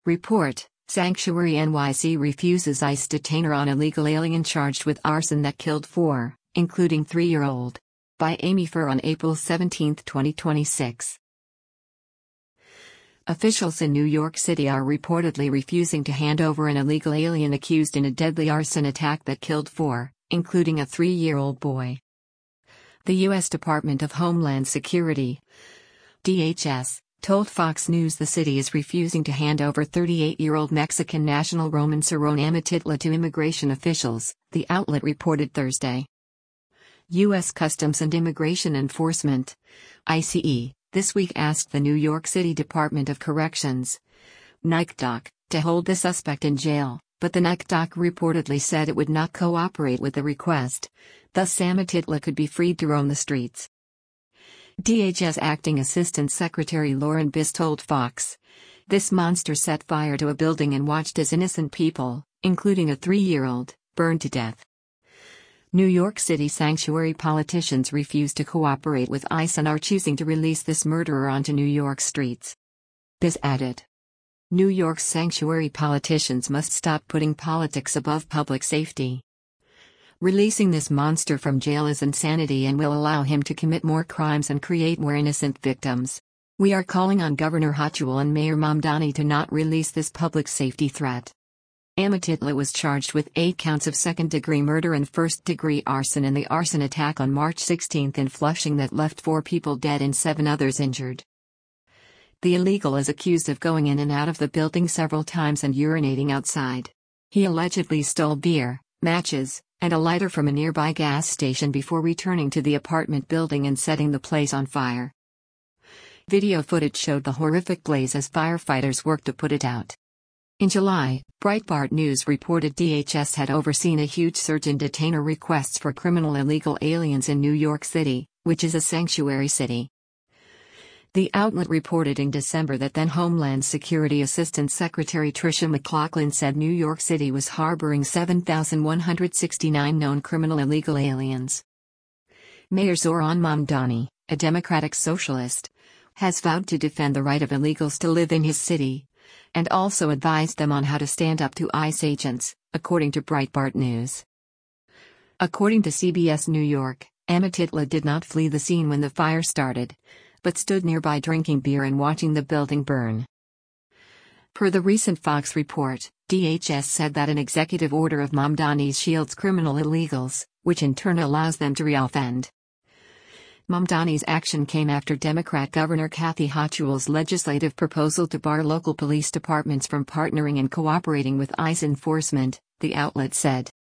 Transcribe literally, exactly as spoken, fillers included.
Report: Sanctuary N Y C refuses ICE detainer on illegal alien charged with arson that killed four, including three-year-old. By Amy Furr on April seventeenth, twenty twenty-six. Officials in New York City are reportedly refusing to hand over an illegal alien accused in a deadly arson attack that killed four, including a three-year-old boy. The U S Department of Homeland Security, D H S, told Fox News the city is refusing to hand over thirty-eight-year-old Mexican national Roman Cerrone Amatitla to immigration officials, the outlet reported Thursday. U S Customs and Immigration Enforcement, I C E, this week asked the New York City Department of Corrections, N Y C D O C, to hold the suspect in jail, but the N Y C D O C reportedly said it would not cooperate with the request, thus Amatitla could be freed to roam the streets. D H S Acting Assistant Secretary Lauren Biss told Fox, "This monster set fire to a building and watched as innocent people, including a three-year-old, burned to death." New York City sanctuary politicians refuse to cooperate with ICE and are choosing to release this murderer onto New York streets. Biss added, "New York's sanctuary politicians must stop putting politics above public safety. Releasing this monster from jail is insanity and will allow him to commit more crimes and create more innocent victims. We are calling on Governor Hochul and Mayor Mamdani to not release this public safety threat." Amatitla was charged with eight counts of second-degree murder and first-degree arson in the arson attack on March sixteenth in Flushing that left four people dead and seven others injured. The illegal is accused of going in and out of the building several times and urinating outside. He allegedly stole beer, matches, and a lighter from a nearby gas station before returning to the apartment building and setting the place on fire. Video footage showed the horrific blaze as firefighters worked to put it out. In July, Breitbart News reported D H S had overseen a huge surge in detainer requests for criminal illegal aliens in New York City, which is a sanctuary city. The outlet reported in December that then Homeland Security Assistant Secretary Tricia McLaughlin said New York City was harboring seven thousand one hundred sixty-nine known criminal illegal aliens. Mayor Zohran Mamdani, a Democratic socialist, has vowed to defend the right of illegals to live in his city, and also advised them on how to stand up to ICE agents, according to Breitbart News. According to C B S New York, Amatitla did not flee the scene when the fire started, but stood nearby drinking beer and watching the building burn. Per the recent Fox report, D H S said that an executive order of Mamdani's shields criminal illegals, which in turn allows them to reoffend. Mamdani's action came after Democrat Governor Kathy Hochul's legislative proposal to bar local police departments from partnering and cooperating with ICE enforcement, the outlet said.